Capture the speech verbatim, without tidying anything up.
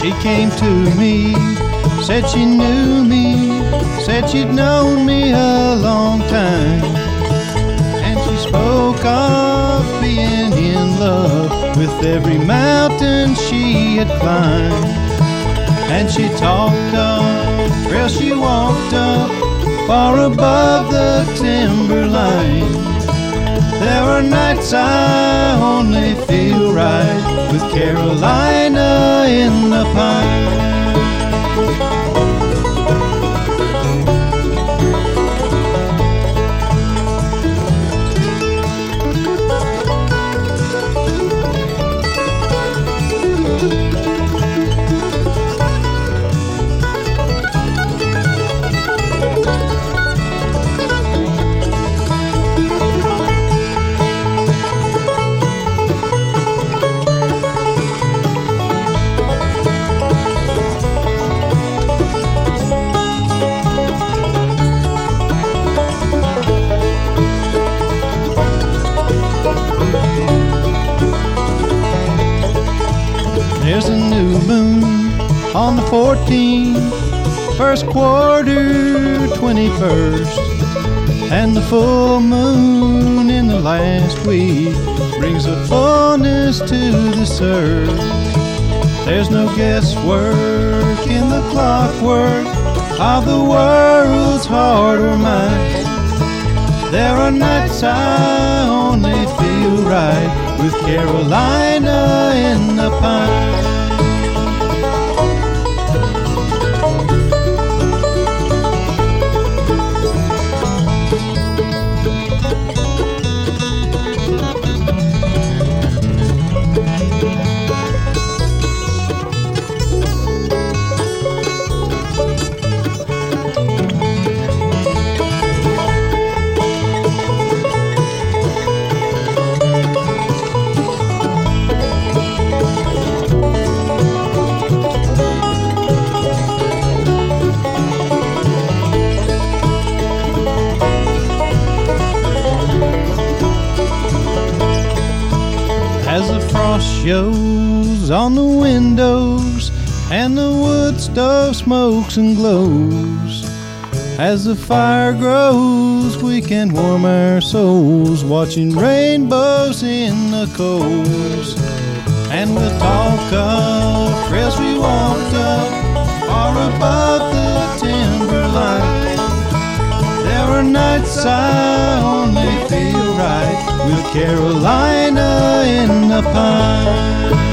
She came to me, said she knew me, said she'd known me a long time. And she spoke of being in love with every mountain she had climbed. And she talked of trails she walked up far above the timberline. There are nights I only feel right with Carolina in the pine. There's a new moon on the fourteenth, first quarter, twenty-first, and the full moon in the last week brings a fullness to this earth. There's no guesswork in the clockwork of the world's heart or mind. There are nights I only feel right with Carolina in the pine. As the frost shows on the windows and the wood stove smokes and glows, as the fire grows we can warm our souls watching rainbows in the coals. And we'll talk of trails we walked up far above the timberline. There are nights I only feel right with Carolina in the pine.